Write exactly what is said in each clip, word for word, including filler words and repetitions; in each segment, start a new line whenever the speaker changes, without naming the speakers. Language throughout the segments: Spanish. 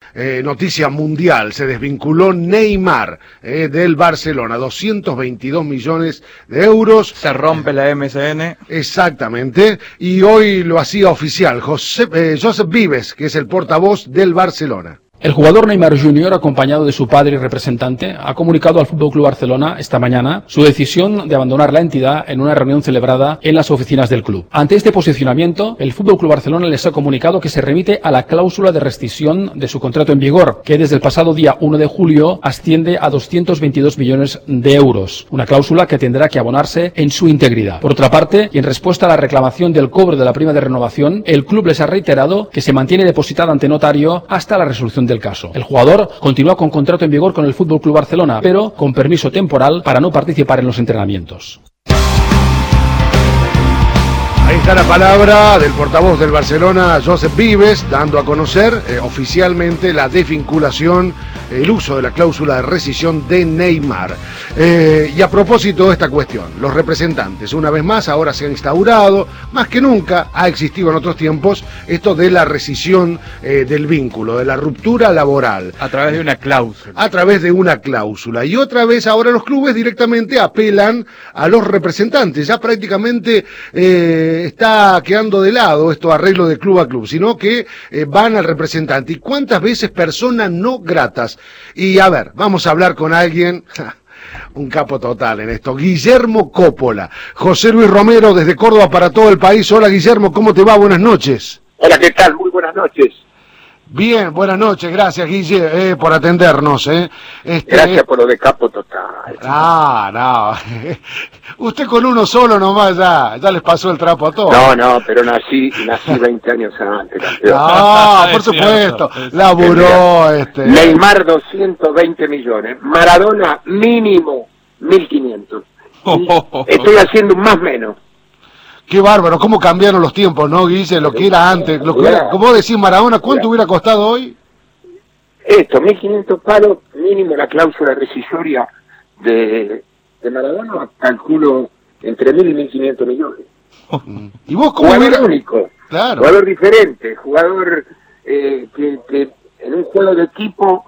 eh, noticia mundial, se desvinculó Neymar eh, del Barcelona, doscientos veintidós millones de euros.
Se rompe la M S N.
Exactamente, y hoy lo hacía oficial José, eh, Josep Vives, que es el portavoz del Barcelona.
El jugador Neymar junior, acompañado de su padre y representante, ha comunicado al F C Barcelona esta mañana su decisión de abandonar la entidad en una reunión celebrada en las oficinas del club. Ante este posicionamiento, el F C Barcelona les ha comunicado que se remite a la cláusula de rescisión de su contrato en vigor, que desde el pasado día uno de julio asciende a doscientos veintidós millones de euros, una cláusula que tendrá que abonarse en su integridad. Por otra parte, y en respuesta a la reclamación del cobro de la prima de renovación, el club les ha reiterado que se mantiene depositada ante notario hasta la resolución del caso. El jugador continúa con contrato en vigor con el F C Barcelona, pero con permiso temporal para no participar en los entrenamientos.
Ahí está la palabra del portavoz del Barcelona, Josep Vives, dando a conocer eh, oficialmente la desvinculación, el uso de la cláusula de rescisión de Neymar. Eh, y a propósito de esta cuestión, los representantes, una vez más, ahora se ha instaurado, más que nunca, ha existido en otros tiempos, esto de la rescisión eh, del vínculo, de la ruptura laboral.
A través de una cláusula.
A través de una cláusula. Y otra vez ahora los clubes directamente apelan a los representantes, ya prácticamente... Eh, está quedando de lado esto arreglo de club a club, sino que eh, van al representante. ¿Y cuántas veces personas no gratas? Y a ver, vamos a hablar con alguien, un capo total en esto, Guillermo Coppola. José Luis Romero desde Córdoba para todo el país. Hola Guillermo, ¿cómo te va? Buenas noches.
Hola, ¿qué tal? Muy buenas noches.
Bien, buenas noches, gracias Guille eh, por atendernos. Eh. Este,
gracias por lo de capo total.
Ah, no, usted con uno solo nomás ya, ya les pasó el trapo a todos.
No, no, pero nací, nací veinte años antes, campeón.
No, por supuesto, laburó este.
Neymar doscientos veinte millones, Maradona mínimo mil quinientos. Estoy haciendo un más menos.
Qué bárbaro, cómo cambiaron los tiempos, ¿no, Guille? Lo que era antes, lo que era, como decís Maradona, ¿cuánto hubiera costado hoy?
Esto, mil quinientos palos, mínimo la cláusula rescisoria de, de Maradona, calculo entre mil y mil quinientos millones.
¿Y vos cómo
jugador
hubiera...
único,
claro.
Jugador diferente, jugador eh, que, que en un juego de equipo,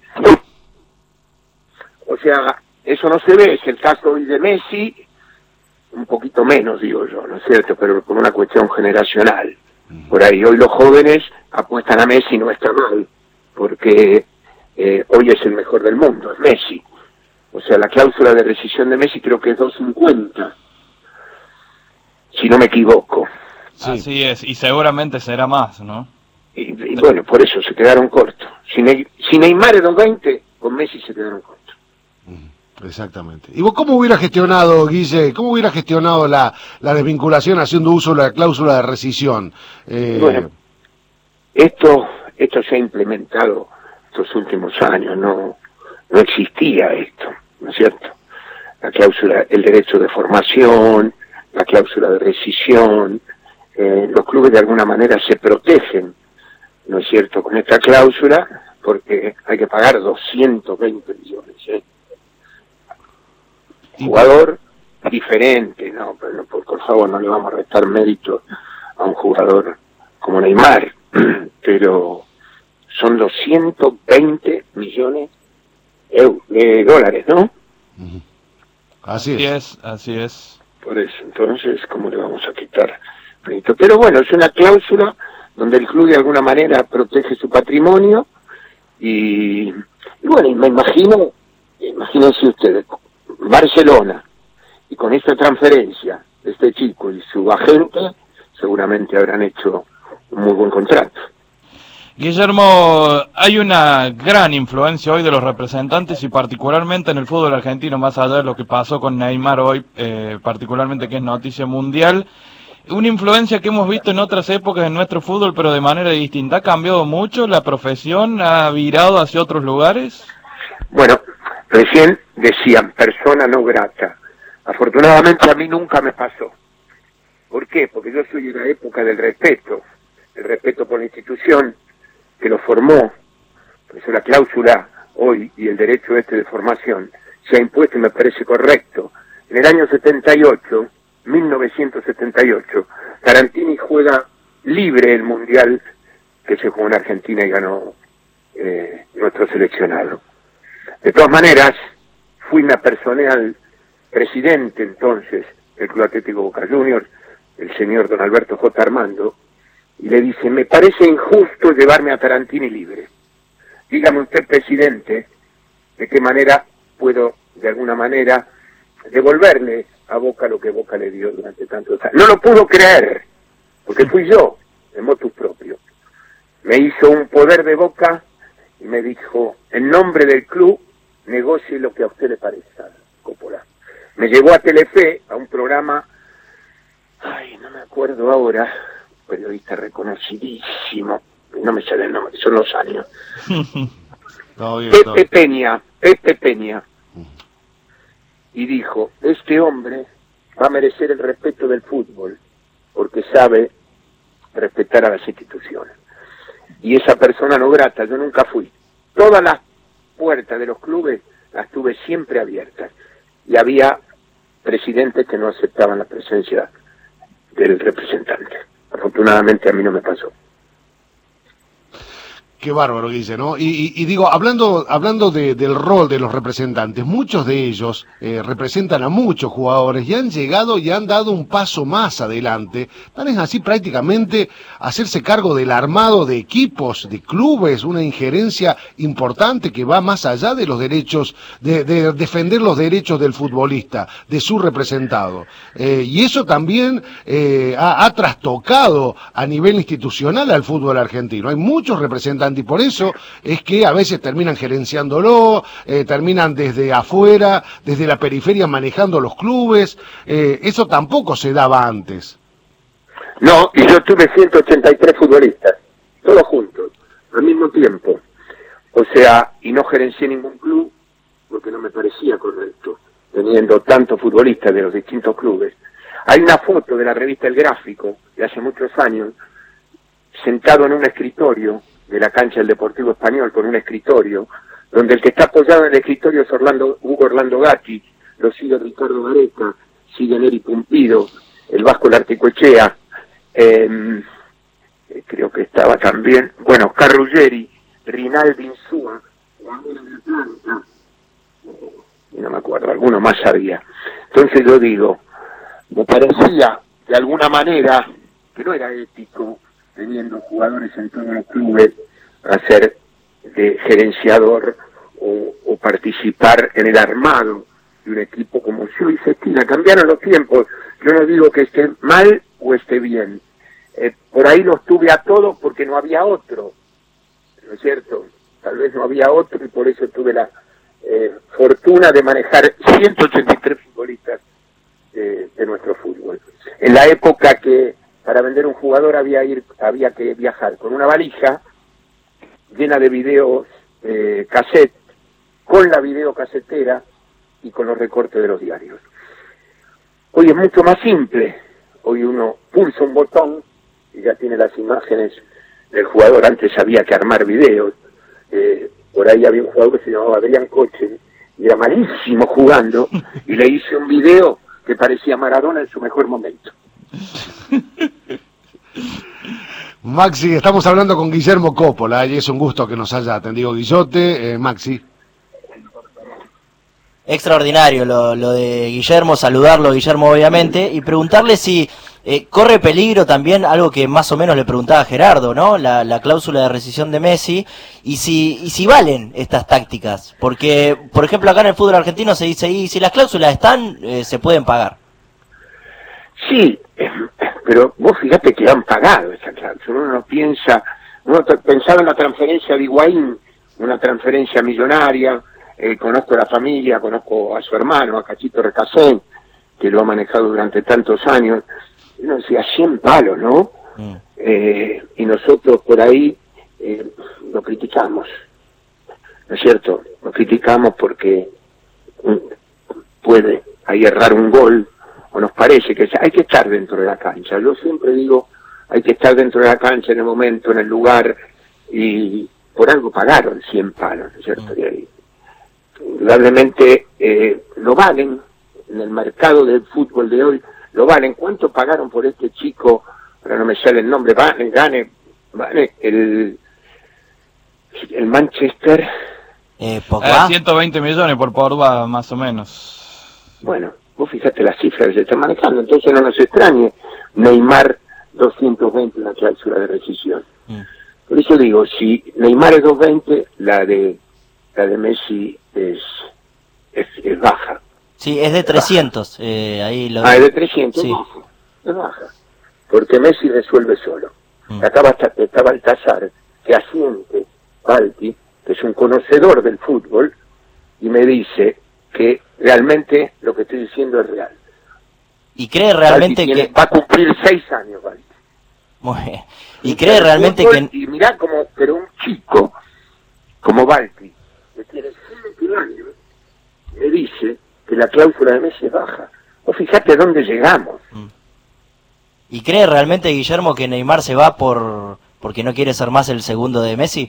o sea, eso no se ve, es el caso hoy de Messi, un poquito menos, digo yo, ¿no es cierto? Pero por una cuestión generacional. Por ahí, hoy los jóvenes apuestan a Messi, no está mal, porque eh, hoy es el mejor del mundo, es Messi. O sea, la cláusula de rescisión de Messi creo que es doscientos cincuenta, si no me equivoco.
Sí. Así es, y seguramente será más, ¿no?
Y, y bueno, por eso se quedaron cortos. Si, ne si Neymar era veinte, con Messi se quedaron cortos.
Exactamente. ¿Y vos cómo hubiera gestionado, Guille, cómo hubiera gestionado la, la desvinculación haciendo uso de la cláusula de rescisión? Eh...
Bueno, esto, esto se ha implementado estos últimos años, no, no existía esto, ¿no es cierto? La cláusula, el derecho de formación, la cláusula de rescisión, eh, los clubes de alguna manera se protegen, ¿no es cierto?, con esta cláusula, porque hay que pagar doscientos veinte millones, ¿eh? Jugador diferente, no, pero por, por favor no le vamos a restar mérito a un jugador como Neymar, pero son doscientos veinte millones de dólares, ¿no?
Así es.
Así es, así es.
Por eso, entonces, ¿cómo le vamos a quitar mérito? Pero bueno, es una cláusula donde el club de alguna manera protege su patrimonio y, y bueno, y me imagino, imagínense ustedes, Barcelona, y con esta transferencia de este chico y su agente, seguramente habrán hecho un muy buen contrato.
Guillermo, hay una gran influencia hoy de los representantes y particularmente en el fútbol argentino, más allá de lo que pasó con Neymar hoy, eh, particularmente que es noticia mundial, una influencia que hemos visto en otras épocas en nuestro fútbol, pero de manera distinta. ¿Ha cambiado mucho la profesión? ¿Ha virado hacia otros lugares?
Bueno, recién decían persona no grata. Afortunadamente a mí nunca me pasó. ¿Por qué? Porque yo soy de la época del respeto, el respeto por la institución que lo formó. Por eso la cláusula hoy y el derecho este de formación se ha impuesto y me parece correcto. En el año setenta y ocho, mil novecientos setenta y ocho, Tarantini juega libre el Mundial que se jugó en Argentina y ganó eh, nuestro seleccionado. De todas maneras, fui me apersoné al presidente entonces del Club Atlético Boca Juniors, el señor don Alberto J. Armando, y le dice, me parece injusto llevarme a Tarantini libre. Dígame usted, presidente, de qué manera puedo, de alguna manera, devolverle a Boca lo que Boca le dio durante tantos años. No lo pudo creer, porque fui yo, de motus propio. Me hizo un poder de Boca y me dijo, en nombre del club, negocie lo que a usted le parezca, Coppola. Me llevó a Telefe, a un programa, ay, no me acuerdo ahora, periodista reconocidísimo, no me sale el nombre, son los años.
Todo bien,
Pepe
todo bien.
Peña, Pepe Peña. Y dijo, este hombre va a merecer el respeto del fútbol, porque sabe respetar a las instituciones. Y esa persona no grata, yo nunca fui. Todas las puertas de los clubes las tuve siempre abiertas. Y había presidentes que no aceptaban la presencia del representante. Afortunadamente a mí no me pasó.
Qué bárbaro, Guille, ¿no? Y, y, y digo, hablando hablando de, del rol de los representantes, muchos de ellos eh, representan a muchos jugadores y han llegado y han dado un paso más adelante. Tan es así prácticamente hacerse cargo del armado de equipos, de clubes, una injerencia importante que va más allá de los derechos, de, de defender los derechos del futbolista, de su representado. Eh, y eso también eh, ha, ha trastocado a nivel institucional al fútbol argentino. Hay muchos representantes y por eso es que a veces terminan gerenciándolo, eh, terminan desde afuera, desde la periferia manejando los clubes, eh, eso tampoco se daba antes.
No, y yo tuve ciento ochenta y tres futbolistas, todos juntos, al mismo tiempo. O sea, y no gerencié ningún club, porque no me parecía correcto, teniendo tantos futbolistas de los distintos clubes. Hay una foto de la revista El Gráfico, de hace muchos años, sentado en un escritorio de la cancha del Deportivo Español, con un escritorio, donde el que está apoyado en el escritorio es Orlando, Hugo Orlando Gatti, lo sigue Ricardo Gareca, sigue Neri Pumpido, el Vasco Larticoechea, eh, creo que estaba también, bueno, Oscar Ruggeri, Rinaldi Insúa, Jugadores de Atlanta, y no me acuerdo, alguno más había. Entonces yo digo, me parecía de alguna manera que no era ético, teniendo jugadores en todos los clubes, a ser de gerenciador o, o participar en el armado de un equipo como si hoy se estila. Cambiaron los tiempos, yo no digo que esté mal o esté bien. Eh, por ahí los tuve a todos porque no había otro, ¿no es cierto? Tal vez no había otro y por eso tuve la eh, fortuna de manejar ciento ochenta y tres futbolistas de, de nuestro fútbol. En la época que para vender un jugador había ir había que viajar con una valija llena de videos eh, cassette, con la videocasetera y con los recortes de los diarios. Hoy es mucho más simple. Hoy uno pulsa un botón y ya tiene las imágenes del jugador. Antes había que armar videos. Eh, por ahí había un jugador que se llamaba Adrián Coche y era malísimo jugando y le hice un video que parecía Maradona en su mejor momento.
Maxi, estamos hablando con Guillermo Coppola y es un gusto que nos haya atendido Guillote. Eh, Maxi.
Extraordinario lo, lo de Guillermo, saludarlo Guillermo obviamente y preguntarle si eh, corre peligro también algo que más o menos le preguntaba Gerardo, ¿no? La, la cláusula de rescisión de Messi y si y si valen estas tácticas, porque por ejemplo acá en el fútbol argentino se dice y si las cláusulas están eh, se pueden pagar.
Sí, eh, pero vos fíjate que han pagado esa cláusula. Uno no piensa, uno pensaba en la transferencia de Higuaín, una transferencia millonaria. Eh, conozco a la familia, conozco a su hermano, a Cachito Recasén, que lo ha manejado durante tantos años. Y uno decía, cien palos, ¿no? Mm. Eh, y nosotros por ahí eh, lo criticamos, ¿no es cierto? Lo criticamos porque puede ahí errar un gol, o nos parece que hay que estar dentro de la cancha. Yo siempre digo, hay que estar dentro de la cancha en el momento, en el lugar, y por algo pagaron cien palos, ¿no es cierto? Mm. Y ahí indudablemente eh, lo valen, en el mercado del fútbol de hoy, lo valen. ¿Cuánto pagaron por este chico? Ahora no me sale el nombre, vale, gane, vale, el El Manchester...
Eh,
Eh,
Pogba.
ciento veinte millones por Pogba, más o menos.
Bueno, vos fijate las cifras que se están manejando, entonces no nos extrañe Neymar doscientos veinte en la cláusula de rescisión.
Mm.
Por eso digo, si Neymar es doscientos veinte, la de la de Messi es, es, es baja.
Sí, es de trescientos. Eh, ahí lo...
Ah, es de trescientos,
Sí.
es baja, es baja. Porque Messi resuelve solo.
Mm.
Acá va está, está Baltasar, que asiente, Balti, que es un conocedor del fútbol, y me dice que realmente lo que estoy diciendo es real.
Y cree realmente
Balti tiene-
que...
va a cumplir seis años, Balti.
Muy bien. Y cree realmente
Fútbol,
que...
Y mirá como, pero un chico como Balti, que tiene cinco años, me dice que la cláusula de Messi es baja. O fíjate dónde llegamos.
¿Y cree realmente, Guillermo, que Neymar se va por porque no quiere ser más el segundo de Messi?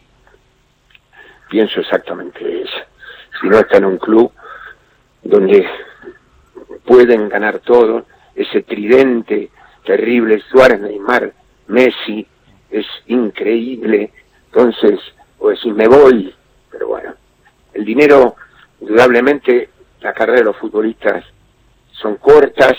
Pienso exactamente eso. Si no está en un club donde pueden ganar todo, ese tridente terrible, Suárez, Neymar, Messi, es increíble. Entonces, o decir, me voy, pero bueno, el dinero, indudablemente, la carrera de los futbolistas son cortas.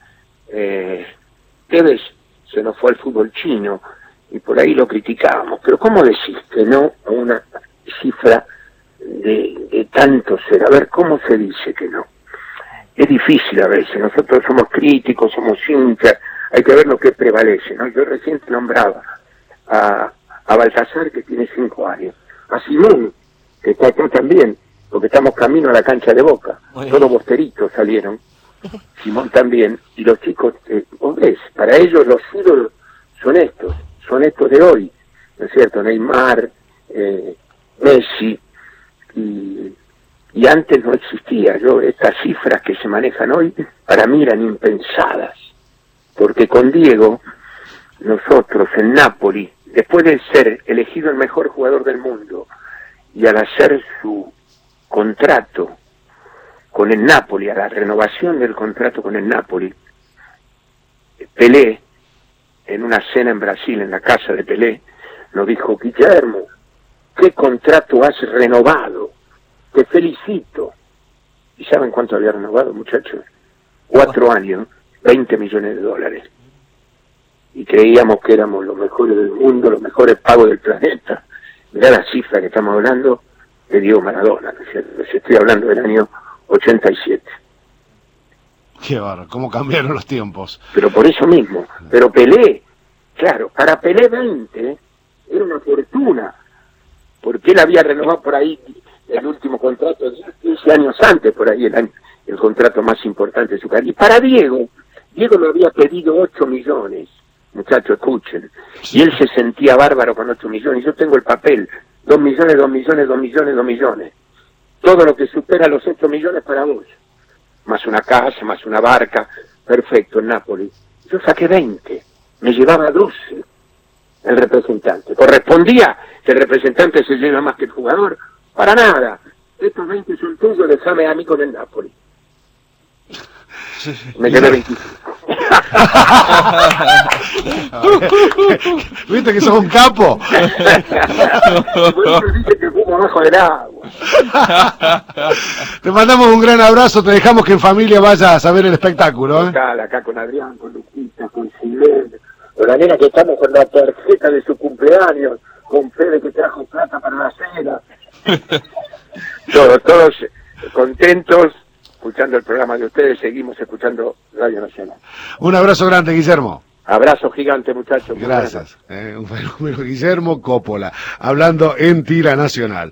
eh, Tevez se nos fue al fútbol chino y por ahí lo criticábamos, pero ¿cómo decís que no a una cifra de, de tanto ser? A ver, ¿cómo se dice que no? Es difícil a veces, nosotros somos críticos, somos hinchas, hay que ver lo que prevalece, ¿no? Yo recién te nombraba a, a Baltasar, que tiene cinco años, a Simón, que está acá también, porque estamos camino a la cancha de Boca,
Muy
todos
bien.
bosteritos salieron, Simón también, y los chicos, eh, vos ves, para ellos los ídolos son estos, son estos de hoy, ¿no es cierto? Neymar, eh, Messi, y, y antes no existía. Yo, estas cifras que se manejan hoy, para mí eran impensadas, porque con Diego, nosotros en Napoli, después de ser elegido el mejor jugador del mundo, y al hacer su contrato con el Napoli, a la renovación del contrato con el Napoli, Pelé, en una cena en Brasil, en la casa de Pelé, nos dijo: Guillermo, ¿qué contrato has renovado? Te felicito. ¿Y saben cuánto había renovado, muchachos? Cuatro años, veinte millones de dólares. Y creíamos que éramos los mejores del mundo, los mejores pagos del planeta. Mirá la cifra que estamos hablando de Diego Maradona, ¿no es cierto? Les estoy hablando del año ochenta y siete.
Qué bárbaro, cómo cambiaron los tiempos.
Pero por eso mismo. Pero Pelé, claro, para Pelé veinte era una fortuna, porque él había renovado por ahí el último contrato, quince años antes, por ahí el, año, el contrato más importante de su carrera. Y para Diego, Diego le había pedido ocho millones, muchachos, escuchen, y él se sentía bárbaro con ocho millones. Yo tengo el papel, dos millones, dos millones, dos millones, dos millones. Todo lo que supera los ocho millones para vos. Más una casa, más una barca, perfecto, en Nápoles. Yo saqué veinte, me llevaba doce el representante. ¿Correspondía que el representante se lleva más que el jugador? Para nada. Estos veinte son tuyos, déjame a mí con el Nápoles. Me quedé veinticinco.
¿Viste que sos un capo?
Bueno, dice que fumo abajo del agua.
Te mandamos un gran abrazo, te dejamos que en familia vayas a ver el espectáculo, ¿eh?
Acá, acá con Adrián, con Luquita, con Silén, con la nena que estamos con la tarjeta de su cumpleaños, con Fede que trajo plata para la cena. Todos, todos contentos, escuchando el programa de ustedes, seguimos escuchando Radio Nacional.
Un abrazo grande, Guillermo.
Abrazo gigante, muchachos.
Gracias. Eh, un fenómeno, Guillermo Coppola, hablando en Tira Nacional.